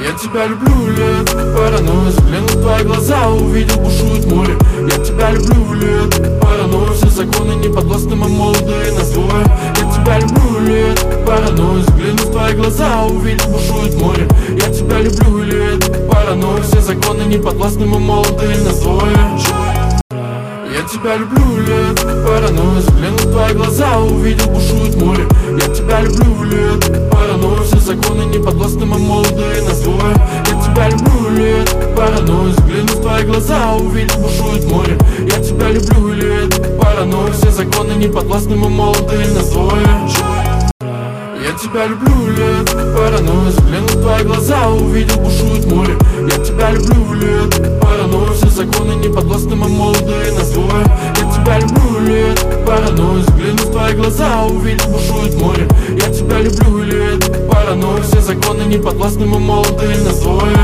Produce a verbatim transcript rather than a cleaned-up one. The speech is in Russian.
Я тебя люблю, лет, как паранойя. Загляну в твои глаза, увидел, бушует море. Я тебя люблю, лет, как паранойя. Все законы не подвластны, мы молодые, нас двое. Я тебя люблю, лет, как паранойя. Загляну в твои глаза, увидел, бушует море. Я тебя люблю, лет, как паранойя. Все законы не подвластны, мы молодые, нас двое. Я тебя люблю, лет, как паранойя. Загляну в твои глаза, увидел, бушует море. Я тебя люблю, лет, как паранойя. Все законы не подвластны, мы молодые, нас двое. Я тебя люблю, лет, как паранойя. Загляну в твои глаза, увидел, бушует море. Я тебя люблю, лет, как паранойя. Все законы не подвластны, мы молодые, нас двое. Я тебя люблю, лет, как паранойя. Загляну в твои глаза, увидел, бушует море. Я тебя люблю, лет, как паранойя. Все законы не подвластны, мы молодые, нас двое. Я тебя люблю, лет, как паранойя. Загляну в твои глаза, увидел, бушует море. Я тебя люблю, лет, как паранойя. Все законы не подвластны, мы молодые, нас двое.